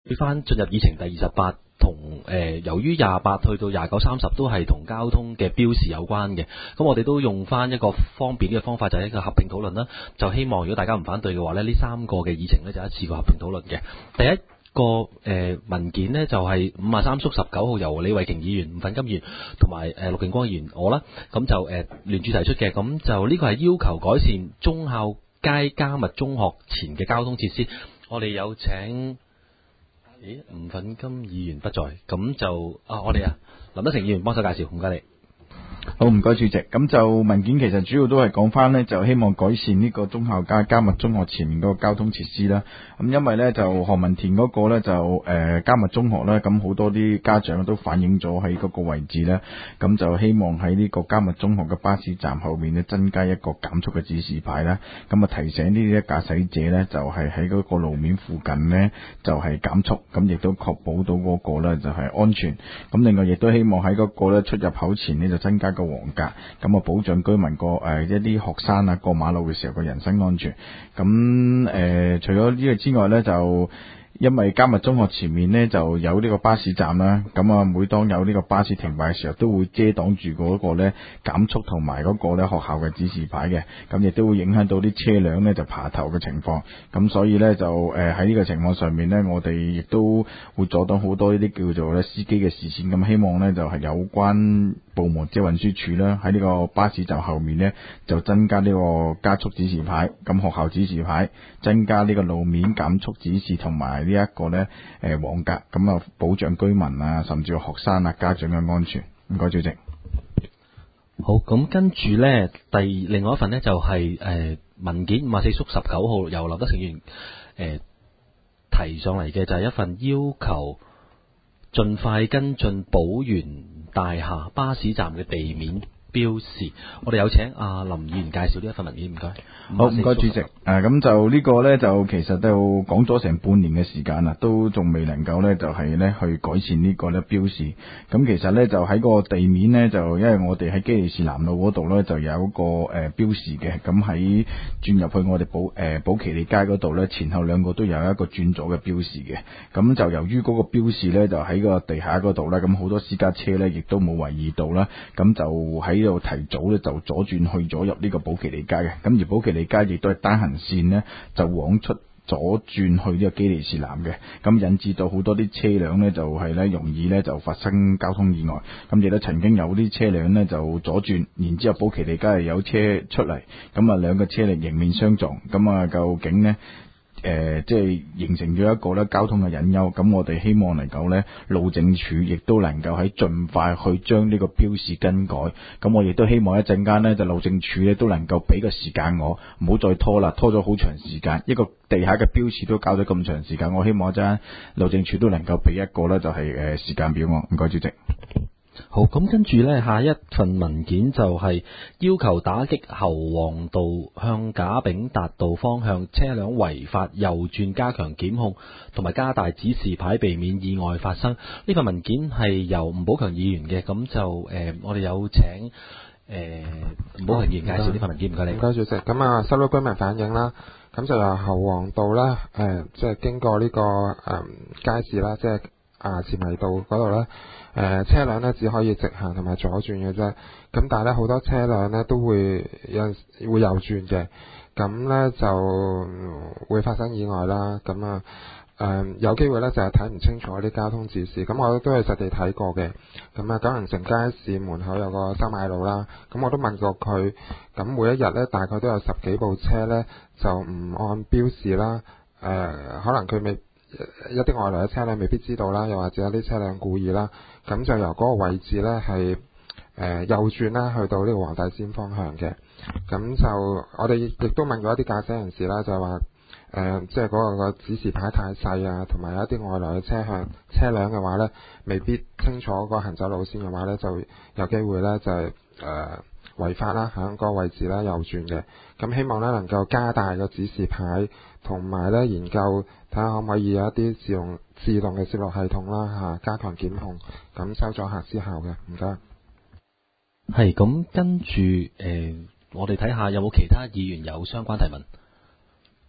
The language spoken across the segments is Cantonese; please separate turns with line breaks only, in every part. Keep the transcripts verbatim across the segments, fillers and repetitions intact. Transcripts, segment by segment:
去翻進入議程第二十八，同誒由於廿八去到廿九、三十都係同交通嘅標示有關嘅，咁我哋都用翻一個方便嘅方法，就係一個合併討論啦。就希望如果大家唔反對嘅話咧，呢三個嘅議程呢就一次過合併討論嘅。第一個誒、呃、文件呢，就係五十三叔十九號由李慧瓊議員、吳粉金議員同埋誒陸競光議員我啦，咁就誒、呃、聯署提出嘅。咁就呢個係要求改善忠孝街加密中學前嘅交通設施。我哋有請。咦，吳粉金議員不在，咁就啊，我哋啊，林德成議員幫手介紹，唔該你。
好，唔該主席。咁就文件其實主要都係講翻呢，就希望改善呢個忠孝街加密中學前面嗰個交通設施啦。咁因為呢，就何文田嗰個呢，就誒、呃、加密中學呢，咁好多啲家長都反映咗喺嗰個位置呢，咁就希望喺呢個加密中學嘅巴士站後面呢，增加一個減速嘅指示牌啦。咁啊提醒呢啲駕駛者呢，就係喺嗰個路面附近呢，就係、是、減速，咁亦都確保到嗰個呢，就係、是、安全。咁另外亦都希望喺嗰個呢出入口前呢，就增加個黃格，咁啊保障居民個誒、呃、一啲學生啊過馬路嘅時候個人身安全。咁誒、呃、除咗呢個之外呢，就因為加密中學前面呢就有呢個巴士站啦，咁啊每當有呢個巴士停擺嘅時候，都會遮擋住嗰個呢減速同埋嗰個呢學校嘅指示牌嘅，咁亦都會影響到啲車輛呢就爬頭嘅情況。咁所以呢，就誒喺呢個情況上面呢，我哋亦都會阻擋好多呢啲叫做呢司機嘅視線。咁希望呢，就係、是、有關部門即係運輸署啦，喺呢個巴士站後面呢，就增加呢個加速指示牌，咁學校指示牌，增加呢個路面減速指示同埋呢一個呢誒黃格，咁啊保障居民啊甚至學生啊家長嘅安全。唔該主席。
好，咁跟住呢，第另外一份呢，就係、是、誒、呃、文件五十四叔十九號由劉德成議員誒、呃、提上嚟嘅，就係一份要求盡快跟進寶源大廈巴士站嘅地面標示。我哋有請阿林議員介紹呢一份文件，唔該。
好，唔該主席。誒、啊，咁就呢個呢，就其實都講咗成半年嘅時間啦，都仲未能夠呢，就係、是、呢去改善呢個呢標示。咁其實呢，就喺個地面呢，就因為我哋喺基利士南路嗰度呢，就有一個誒、呃、標示嘅。咁喺轉入去我哋寶誒寶其利街嗰度呢，前後兩個都有一個轉左嘅標示嘅。咁就由於嗰個標示呢，就喺個地下嗰度呢，咁好多私家車呢，亦都冇留意到啦。咁就喺度提早呢，就左轉去咗入呢個寶其利街嘅。咁而寶其利街亦都係單行線呢，就往出左轉去呢個基利士南嘅，咁引致到好多啲車輛呢，就係呢容易呢就發生交通意外。咁亦都曾經有啲車輛呢，就左轉，然之後寶其利街係有車出嚟，咁啊兩個車嚟迎面相撞，咁啊究竟呢？誒、呃，即係形成咗一個咧交通嘅隱憂，咁我哋希望能夠咧路政署亦都能夠喺盡快去將呢個標示更改，咁我亦都希望一陣間咧就路政署咧都能夠俾個時間我，唔好再拖啦，拖咗好長時間，一個地下嘅標示都搞咗咁長時間，我希望一陣路政署都能夠俾一個咧就係誒時間表我，唔該主席。
好，咁跟住呢，下一份文件就係要求打擊侯王道向賈炳達道方向車輛違法右轉，加強檢控同埋加大指示牌，避免意外發生。呢份文件係由吳寶強議員嘅，咁就誒、呃、我哋有請誒吳寶強議員介紹呢份文件，唔該你。
唔該主席。咁啊，收到居民反映啦，咁就由侯王道啦，誒、呃、即係經過呢、這個誒、呃、街市啦，即係啊前圍道嗰度咧。誒、呃、車輛咧只可以直行同埋左轉嘅啫，咁但係咧好多車輛咧都會有會右轉嘅，咁咧就會發生意外啦。咁啊誒有機會咧就係睇唔清楚啲交通指示，咁我都係實地睇過嘅。咁啊九龍城街市門口有個收買路啦，咁我都問過佢，咁每一日咧大概都有十幾部車咧就唔按標示啦，誒、呃、可能佢未一啲外來嘅車輛未必知道啦，又或者有啲車輛故意啦，咁就由嗰個位置呢係誒、呃、右轉啦，去到呢個黃大仙方向嘅。咁就我哋亦都問過一啲駕駛人士啦，就係話誒，即係嗰個指示牌太細啊，同埋有一啲外來嘅車向車輛嘅話呢，未必清楚個行走路線嘅話呢，就有機會呢就係、是、誒、呃、違法啦，喺嗰個位置呢右轉嘅。咁希望呢能夠加大個指示牌，同埋呢研究睇下可唔可以有一啲自動自動嘅攝錄系統啦嚇，加強檢控，咁收阻嚇之效嘅。唔該。
係咁跟住誒、呃，我哋睇下有冇其他議員有相關提問。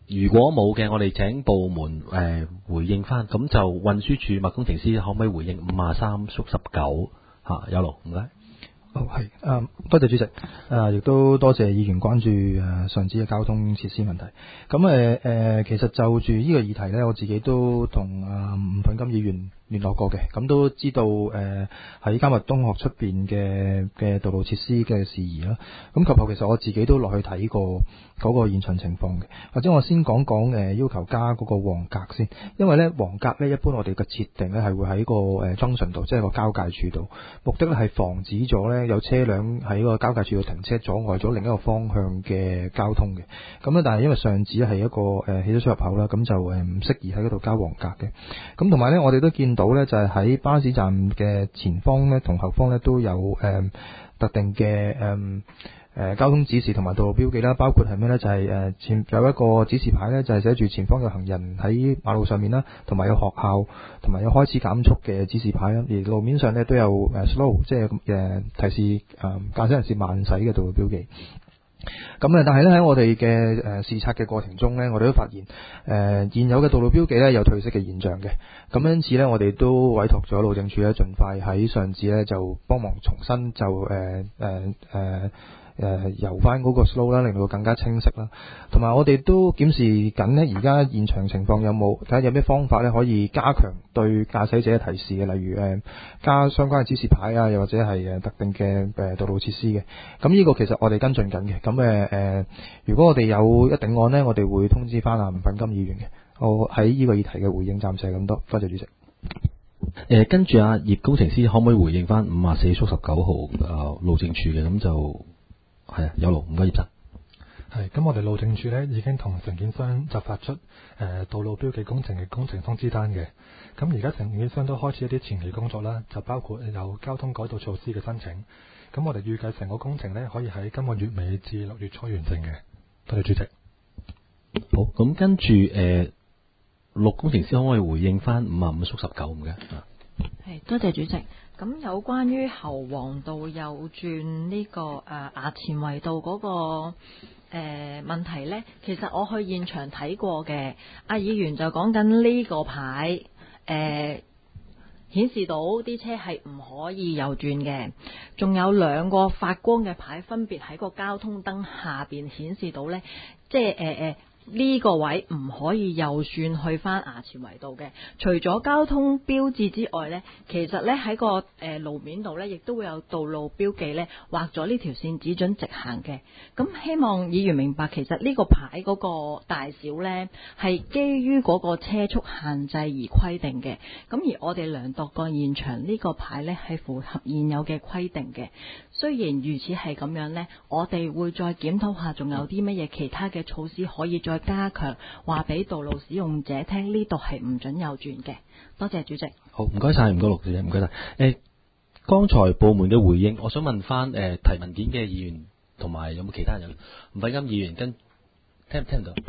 如果冇嘅，我哋請部門誒、呃、回應翻。咁就運輸署麥工程師可唔可以回應五啊三縮十九嚇？有勞唔該。
好係，誒多謝主席，誒亦都多謝議員關注誒上址嘅交通設施問題。咁誒誒，其實就住呢個議題呢，我自己都同啊吳品金議員聯絡過嘅，咁都知道誒喺迦密東學出邊嘅嘅道路設施嘅事宜啦。咁及後其實我自己都落去睇過嗰個現場情況嘅，或者我先講講誒要求加嗰個黃格先，因為呢黃格呢，一般我哋嘅設定呢係會喺個誒 junction 度，即係個交界處度，目的咧係防止咗呢有車輛喺個交界處度停車，阻礙咗另一個方向嘅交通嘅。咁咧，但係因為上址係一個誒汽車出入口啦，咁就誒唔適宜喺嗰度加黃格嘅。咁同埋呢，我哋都見到呢，就係喺巴士站嘅前方呢同後方呢都有誒、呃、特定嘅誒。呃誒、呃、交通指示同埋道路標記啦，包括係咩呢？就係、是、誒、呃、前有一個指示牌呢，就係、是、寫住前方有行人喺馬路上面啦，同埋有學校同埋有開始減速嘅指示牌啦。而路面上呢，都有誒、呃、slow，即係誒、呃、提示誒、呃、駕駛人士慢駛嘅道路標記。咁咧，但係咧喺我哋嘅誒視察嘅過程中呢，我哋都發現誒、呃、現有嘅道路標記呢有褪色嘅現象嘅。咁因此呢，我哋都委託咗路政署咧，盡快喺上址呢就幫忙重新就誒誒誒。呃呃誒游翻嗰個 slow 啦，令到更加清晰啦。同埋我哋都檢視緊呢，而家現場情況有冇睇下有咩方法咧，可以加強對駕駛者嘅提示嘅，例如誒、呃、加相關嘅指示牌啊，又或者係誒特定嘅誒道路設施嘅。咁呢個其實我哋跟進緊嘅。咁誒誒，如果我哋有一定案呢，我哋會通知翻啊吳品金議員嘅。我喺呢個議題嘅回應暫時係咁多，多謝主席。
誒跟住阿葉工程師可唔可以回應翻五啊四縮十九號啊路政署嘅？咁就。係啊，有勞唔該葉生。
係，咁我哋路政署呢已經同承建商就發出誒、呃、道路標記工程嘅工程通知單嘅。咁而家承建商都開始一啲前期工作啦，就包括有交通改道措施嘅申請。咁我哋預計成個工程呢可以喺今個月尾至六月初完成嘅。多謝主席。
好，咁跟住誒陸工程師可唔可以回應翻五啊五縮十九唔該？
係，多謝主席。咁有關於侯王道右轉呢、這個誒衙前圍道嗰、那個誒、呃、問題呢，其實我去現場睇過嘅，阿議員就講緊呢個牌誒顯示到啲車係唔可以右轉嘅，仲有兩個發光嘅牌分別喺個交通燈下邊顯示到呢，即係誒誒。呃呃呢個位唔可以右轉去翻衙前圍道嘅。除咗交通標誌之外呢，其實呢喺個誒、呃、路面度呢，亦都會有道路標記呢畫咗呢條線只准直行嘅。咁希望議員明白，其實呢個牌嗰個大小呢，係基於嗰個車速限制而規定嘅。咁而我哋量度個現場呢、呢個牌呢，係符合現有嘅規定嘅。雖然如此係咁樣呢，我哋會再檢討下，仲有啲乜嘢其他嘅措施可以再加強，話俾道路使用者聽，呢度係唔准右轉嘅。多謝主席。
好，唔該晒，唔該陸小姐，唔該晒。誒，剛才部門嘅回應，我想問翻誒、呃、提文件嘅議員同埋有冇其他人？吳品金議員跟聽唔聽到？誒、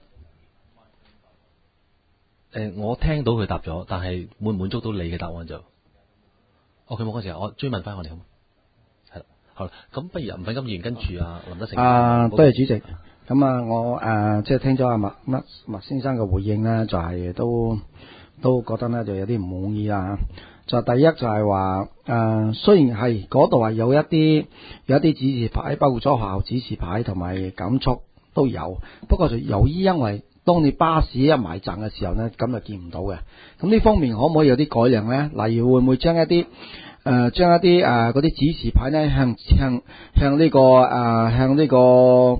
呃，我聽到佢答咗，但係滿唔滿足到你嘅答案就？哦，佢冇嗰時候，我追問翻我哋好。好啦，咁不如吳品金議員跟住啊林德成。
啊，多謝主席。咁啊，我誒、呃、即係聽咗阿麥麥麥先生嘅回應呢，就係、是、都都覺得呢就有啲唔滿意啦。就第一就係話誒，雖然係嗰度係有一啲有一啲指示牌，包括咗學校指示牌同埋減速都有，不過就由於因為當你巴士一埋站嘅時候呢，咁就見唔到嘅。咁呢方面可唔可以有啲改良呢？例如會唔會將一啲誒將一啲誒嗰啲指示牌呢向向向呢、這個誒、呃、向呢、這個誒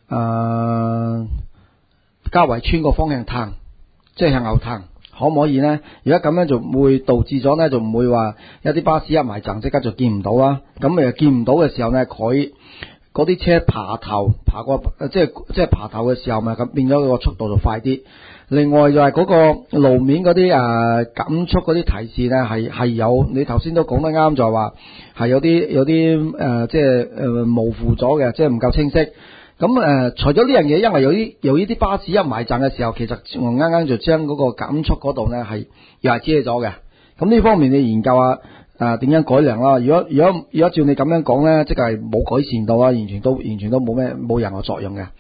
嘉圍村個方向褪，即係向後褪，可唔可以呢？如果咁樣就會導致咗呢，就唔會話有啲巴士一埋站即刻就見唔到啦。咁誒見唔到嘅時候呢，佢嗰啲車爬頭爬過即係即係爬頭嘅時候咪咁變咗個速度就快啲。另外就係嗰個路面嗰啲誒減速嗰啲提示呢，係係有，你頭先都講得啱，就係話係有啲有啲誒、呃、即係誒、呃、模糊咗嘅，即係唔夠清晰。咁誒、呃，除咗呢樣嘢，因為有啲有呢啲巴士一埋站嘅時候，其實我啱啱就將嗰個減速嗰度呢係又係遮咗嘅。咁呢方面你研究下誒點樣改良啦？如果如果如果照你咁樣講呢，即係冇改善到啊，完全都完全都冇咩冇任何作用嘅。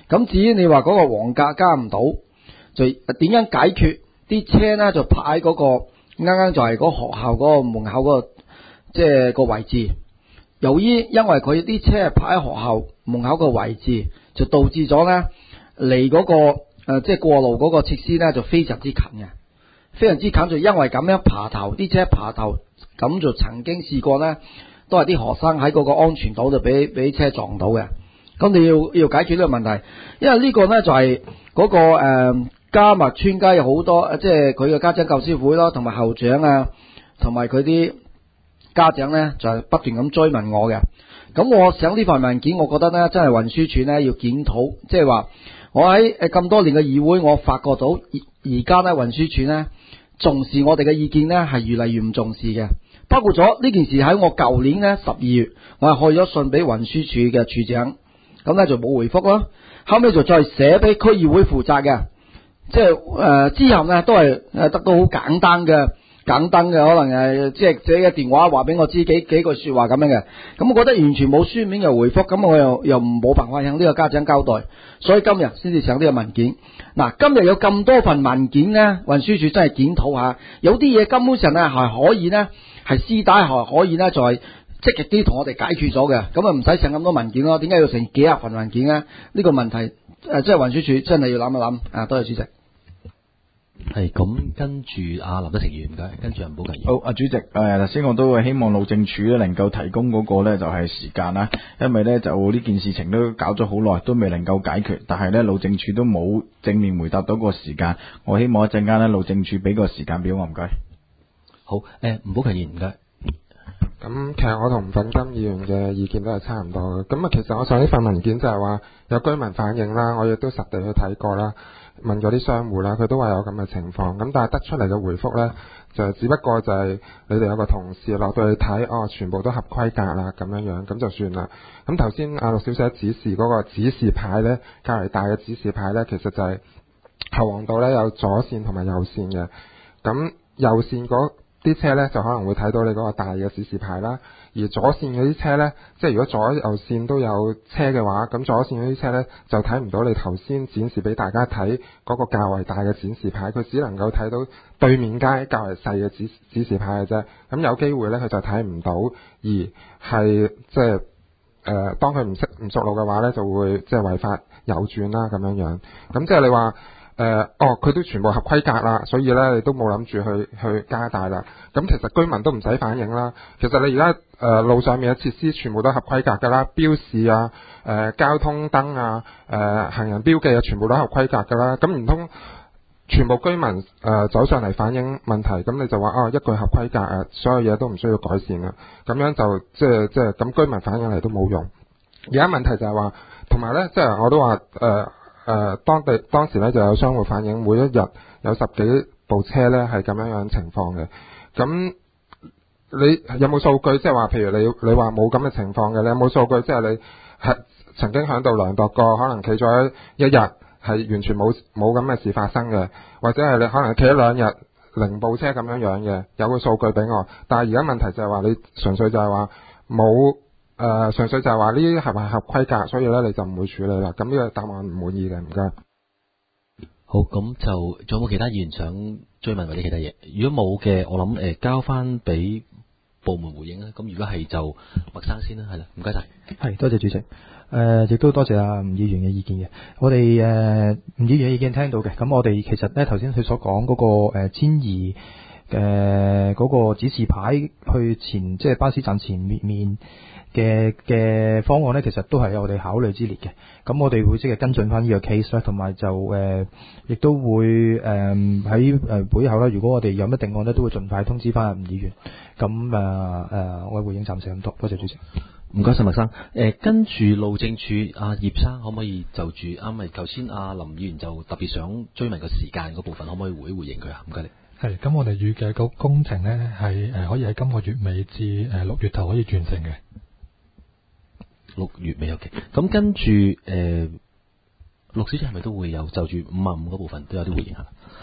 咁至於你話嗰個黃格加唔到，就點樣解決啲車呢？就泊喺嗰個啱啱就係嗰學校嗰個門口嗰個即係個位置。由於因為佢啲車係泊喺學校門口個位置，就導致咗呢離嗰個誒即係過路嗰個設施呢就非常之近嘅，非常之近。就因為咁樣爬頭，啲車爬頭，咁就曾經試過呢，都係啲學生喺嗰個安全島度俾俾車撞到嘅。咁你要要解決呢個問題，因為呢個呢就係嗰、嗰個誒、呃、迦密村街有好多，即係佢嘅家長教師會咯，同埋校長啊，同埋佢啲家長呢，就係、是、不斷咁追問我嘅。咁我想呢份文件，我覺得呢真係運輸署呢要檢討，即係話我喺誒咁多年嘅議會，我發覺到而而家呢運輸署呢重視我哋嘅意見呢係越嚟越唔重視嘅。包括咗呢件事喺我舊年呢十二月，我係開咗信俾運輸署嘅處長。咁咧就冇回覆咯，後尾就再寫俾區議會負責嘅，即係誒、呃、之後呢都係誒得到好簡單嘅簡單嘅，可能誒即係寫嘅電話話俾我知幾幾句說話咁樣嘅，咁我覺得完全冇書面嘅回覆，咁我又又冇辦法向呢個家長交代，所以今日先至上呢個文件。嗱，今日有咁多份文件呢，運輸署真係檢討下，有啲嘢根本上呢係可以呢，係私底下可以呢，就係、是。積極啲同我哋解決咗嘅，咁啊唔使上咁多文件咯。點解要成幾廿份文件咧？呢、這個問題誒、呃，即係運輸署真係要諗一諗啊！多謝主席。
係咁，跟住阿林德成議員唔該，跟住阿吳寶強議員。
好，阿主席，誒頭先我都會希望路政署咧能夠提供嗰個咧就係時間啦，因為咧就呢件事情都搞咗好耐，都未能夠解決，但係咧路政署都冇正面回答到個時間。我希望一陣間咧路政署俾個時間表我，唔該。
好，誒吳寶強議員唔該。
咁其實我同吳粉金議員嘅意見都係差唔多嘅。咁啊，其實我上呢份文件就係話有居民反映啦，我亦都實地去睇過啦，問咗啲商戶啦，佢都話有咁嘅情況。咁但係得出嚟嘅回覆呢，就只不過就係你哋有個同事落到去睇，哦，全部都合規格啦，咁樣樣，咁就算啦。咁頭先阿陸小姐指示嗰個指示牌呢，較為大嘅指示牌呢，其實就係後黃道呢有左線同埋右線嘅。咁右線嗰啲車呢就可能會睇到你嗰個大嘅指示牌啦，而左線嗰啲車呢，即係如果左右線都有車嘅話，咁左線嗰啲車呢就睇唔到你頭先展示俾大家睇嗰個較為大嘅展示牌，佢只能夠睇到對面街較為細嘅指指示牌嘅啫。咁有機會呢，佢就睇唔到，而係即係誒，當佢唔識唔熟路嘅話呢，就會即係違法右轉啦咁樣樣。咁即係你話。誒、呃，哦，佢都全部合規格啦，所以咧你都冇諗住去去加大啦。咁其實居民都唔使反映啦。其實你而家誒路上面嘅設施全部都合規格噶啦，標示啊、誒、呃、交通燈啊、誒、呃、行人標記啊，全部都合規格噶啦。咁唔通全部居民誒、呃、走上嚟反映問題，咁你就話哦一句合規格啊，所有嘢都唔需要改善啦。咁樣就即係即係咁居民反映嚟都冇用。而家問題就係話，同埋咧即係我都話誒。呃誒、呃，當地當時咧就有商戶反映，每一日有十幾部車咧係咁樣樣情況嘅。咁你有冇數據？即係話，譬如你你話冇咁嘅情況嘅，你有冇數據？即係你係曾經響度量度過，可能企咗一日係完全冇冇咁嘅事發生嘅，或者係你可能企咗兩日零部車咁樣樣嘅，有個數據俾我。但係而家問題就係話，你純粹就係話冇。誒、呃，純粹就係話呢啲係咪合規格，所以咧你就唔會處理啦。咁呢個答案唔滿意嘅，唔該。
好，咁就仲有冇其他議員想追問或者其他嘢？如果冇嘅，我諗誒、呃、交翻俾部門回應啦。咁如果係就麥生先啦，係啦，唔該晒。
係，多謝主席。誒、呃，亦都多謝阿吳議員嘅意見嘅。我哋誒吳議員嘅意見聽到嘅。咁我哋其實咧頭先佢所講嗰個誒遷移嘅嗰個指示牌去前，即係巴士站前面面。嘅嘅方案呢，其實都係有我哋考慮之列嘅。咁我哋會即係跟進翻呢個 case 啦，同埋就誒，亦、呃、都會誒喺誒會後咧，如果我哋有乜定案呢，都會盡快通知翻吳議員。咁誒誒，我嘅回應暫時咁多，多謝主席。
唔該晒麥生。誒、呃，跟住路政署阿葉生可唔可以就住啱咪頭先阿林議員就特別想追問個時間嗰部分，可唔可以回回應佢啊？唔該你。
係，咁我哋預計個工程呢，係誒可以喺今個月尾至誒六月頭可以完成嘅。
六月尾 OK，咁跟住誒，陸小姐係咪都會有就住五啊五嗰部分都有啲回應下？
係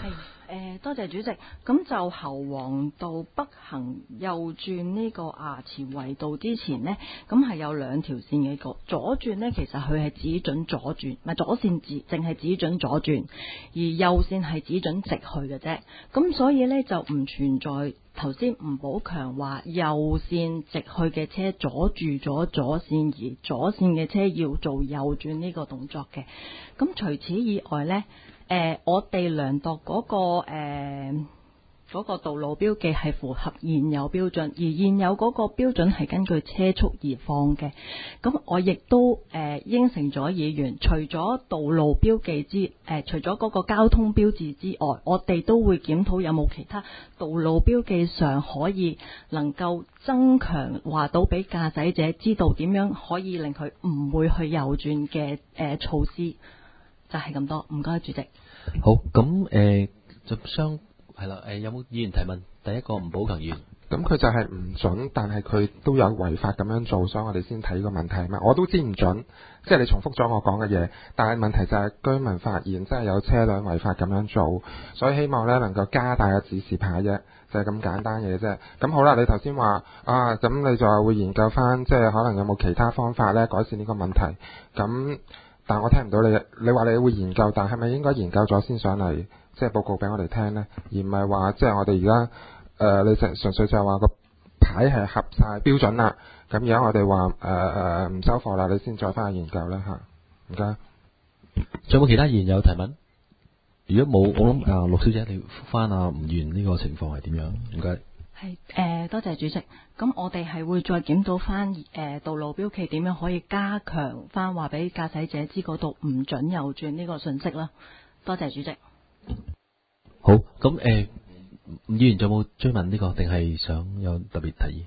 誒，多謝主席。咁就侯王道北行右轉呢個衙前圍道之前呢，咁係有兩條線嘅。個左轉呢，其實佢係只準左轉，唔係左線只淨係只準左轉，而右線係只準直去嘅啫。咁所以呢，就唔存在頭先吳寶強話右線直去嘅車阻住咗左線，而左線嘅車要做右轉呢個動作嘅。咁除此以外呢。誒、呃，我哋量度嗰、那個誒嗰、呃那個道路標記係符合現有標準，而現有嗰個標準係根據車速而放嘅。咁我亦都誒、呃、應承咗議員，除咗道路標記之誒、呃，除咗嗰個交通標誌之外，我哋都會檢討有冇其他道路標記上可以能夠增強話到俾駕駛者知道點樣可以令佢唔會去右轉嘅誒、呃、措施。就係咁多，唔該主席。
好，咁誒、呃、就相係啦，誒、呃、有冇議員提問？第一個吳寶強議員，
咁佢就係唔準，但係佢都有違法咁樣做，所以我哋先睇個問題嘛。我都知唔準，即係你重複咗我講嘅嘢，但係問題就係居民發現真係有車輛違法咁樣做，所以希望呢能夠加大個指示牌啫，就係、是、咁簡單嘅啫。咁好啦，你頭先話啊，咁你就話會研究翻，即係可能有冇其他方法呢改善呢個問題咁。但我聽唔到你，你話你會研究，但係咪應該研究咗先上嚟，即係報告俾我哋聽呢？而唔係話即係我哋而家誒，你純純粹就係話個牌係合晒標準啦。咁而家我哋話誒誒唔收貨啦，你先再翻去研究啦嚇。唔該。
仲有冇其他議員有提問？如果冇，我諗啊，陸小姐你覆翻阿吳議員呢個情況係點樣？唔該。
係誒、呃，多謝主席。咁我哋係會再檢討翻誒道路標記點樣可以加強翻話俾駕駛者知嗰度唔準右轉呢個信息啦。多謝主席。
好，咁誒，吳議員仲有冇追問呢、這個，定係想有特別提議？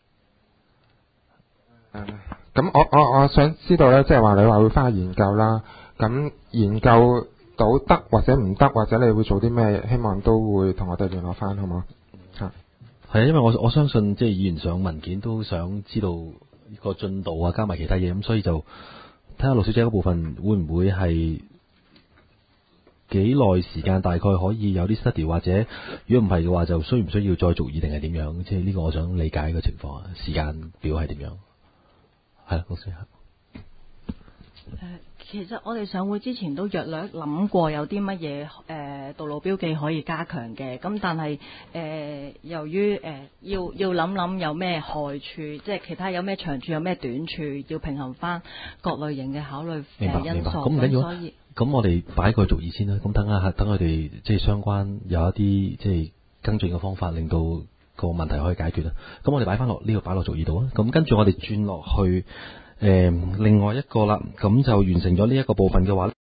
誒，咁我我我想知道咧，即係話你話會翻去研究啦。咁研究到得或者唔得，或者你會做啲咩？希望都會同我哋聯絡翻，好唔好？嚇。
係啊，因為我我相信即係議員上文件都想知道個進度啊，加埋其他嘢，咁所以就睇下陸小姐嗰部分會唔會係幾耐時間，大概可以有啲 study， 或者如果唔係嘅話，就需唔需要再續議定係點樣？即係呢個我想理解嘅情況啊，時間表係點樣？係啦，陸小姐。
誒，其實我哋上會之前都約略諗過有啲乜嘢誒道路標記可以加強嘅，咁但係誒、呃、由於誒、呃、要要諗諗有咩害處，即係其他有咩長處有咩短處，要平衡翻各類型嘅考慮誒因素。
咁唔緊要啊，咁我哋擺個續議先啦，咁等下等佢哋即係相關有一啲即係跟進嘅方法，令到個問題可以解決啦。咁我哋擺翻落呢個擺落續議度啊，咁跟住我哋轉落去。誒、呃，另外一個啦，咁就完成咗呢一個部分嘅話。